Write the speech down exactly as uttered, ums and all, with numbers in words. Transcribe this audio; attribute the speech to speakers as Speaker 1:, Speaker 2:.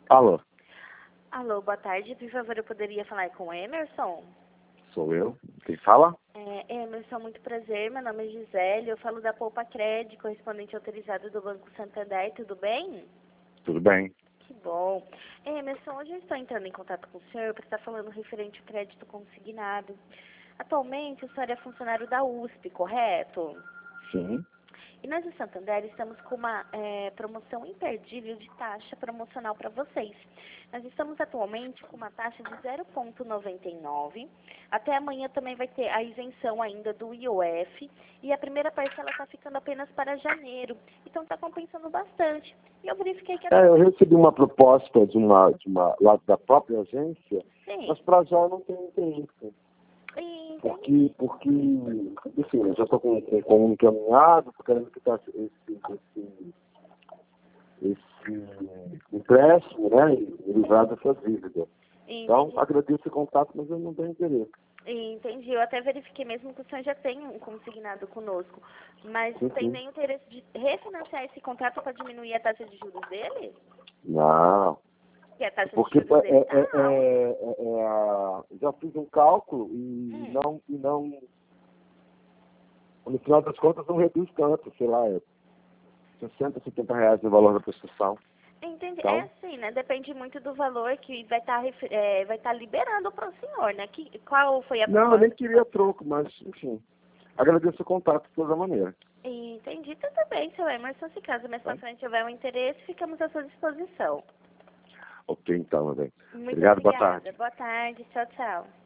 Speaker 1: Alô,
Speaker 2: Alô, boa tarde. Por favor, eu poderia falar com o Emerson?
Speaker 1: sou eu. Quem fala?
Speaker 2: É, Emerson, muito prazer. Meu nome é Gisele. Eu falo da Poupa Crédito, correspondente autorizado do Banco Santander. Tudo bem?
Speaker 1: Tudo bem?
Speaker 2: Que bom. Emerson, hoje eu estou entrando em contato com o senhor para estar falando referente ao crédito consignado. Atualmente, o senhor é funcionário da U S P, correto?
Speaker 1: Sim.
Speaker 2: E nós do Santander estamos com uma é, promoção imperdível de taxa promocional para vocês. Nós estamos atualmente com uma taxa de zero vírgula noventa e nove. Até amanhã também vai ter a isenção ainda do I O F. E a primeira parcela está ficando apenas para janeiro. Então está compensando bastante. E eu verifiquei que...
Speaker 1: É, eu recebi uma proposta de uma, de uma lá da própria agência,
Speaker 2: Sim.
Speaker 1: mas para já eu não tenho interesse.
Speaker 2: Entendi.
Speaker 1: Porque, porque, enfim, eu já estou com, com, com um encaminhado, estou querendo quitar esse, esse, esse empréstimo, né, e livrar dessas dívidas. Então, agradeço o contato, mas eu não tenho interesse.
Speaker 2: Entendi. Eu até verifiquei mesmo que o senhor já tem um consignado conosco. Mas
Speaker 1: Sim,
Speaker 2: não tem
Speaker 1: sim.
Speaker 2: nenhum interesse de refinanciar esse contrato para diminuir a taxa de juros dele?
Speaker 1: Não.
Speaker 2: Que a taxa
Speaker 1: Porque
Speaker 2: de juros
Speaker 1: é,
Speaker 2: dele
Speaker 1: é,
Speaker 2: tá
Speaker 1: é,
Speaker 2: alta.
Speaker 1: é, é a- já fiz um cálculo e
Speaker 2: Hum.
Speaker 1: não, e não, no final das contas não reduz tanto, sei lá, é sessenta, setenta reais o valor da prestação.
Speaker 2: Entendi.
Speaker 1: Então,
Speaker 2: É assim, né? Depende muito do valor que vai estar vai estar liberando para o senhor, né? Que, qual foi a
Speaker 1: não, eu
Speaker 2: proposta?
Speaker 1: nem queria troco, mas, enfim, agradeço o contato de toda maneira.
Speaker 2: Entendi. Tudo bem, seu Emerson. Se caso mais pra
Speaker 1: Tá?
Speaker 2: frente houver um interesse, ficamos à sua disposição.
Speaker 1: Ok, então, meu bem.
Speaker 2: Muito
Speaker 1: Obrigado, boa tarde.
Speaker 2: obrigada. Boa tarde. Tchau, tchau.